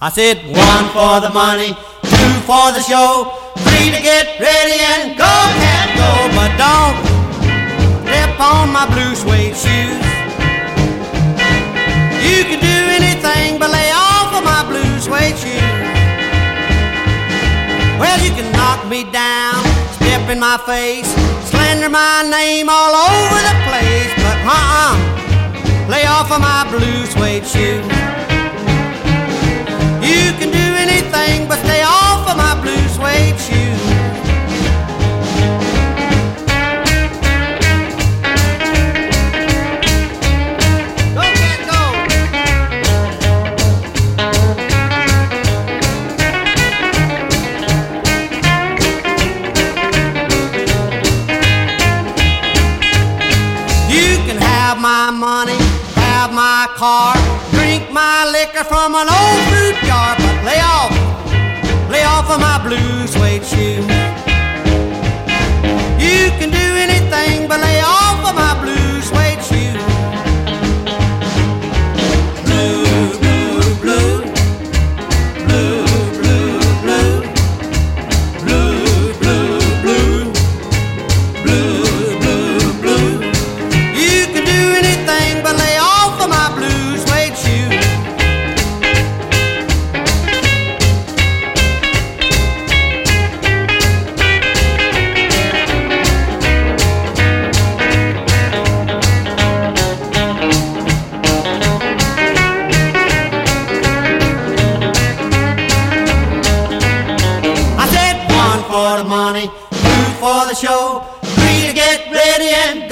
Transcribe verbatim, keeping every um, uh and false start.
I said one for the money, two for the show, three to get ready and go, cat, go. But don't step on my blue suede shoes. You can do anything but lay off of my blue suede shoes. Well, you can knock me down, step in my face, slander my name all over the place, but uh-uh, lay off of my blue suede shoes. You can do anything but stay off of my blue suede shoes. Go, cat, go. You can have my money, have my car, drink my liquor from an old fruit jar, but lay off, lay off of my blue suede shoes. You can do anything but lay off of my blue suede shoes. Blue, blue, blue, blue, blue, blue, blue, blue, blue, blue, blue, blue. You can do anything but lay off of my blue suede shoes. I said one for the money, two for the show, three to get ready and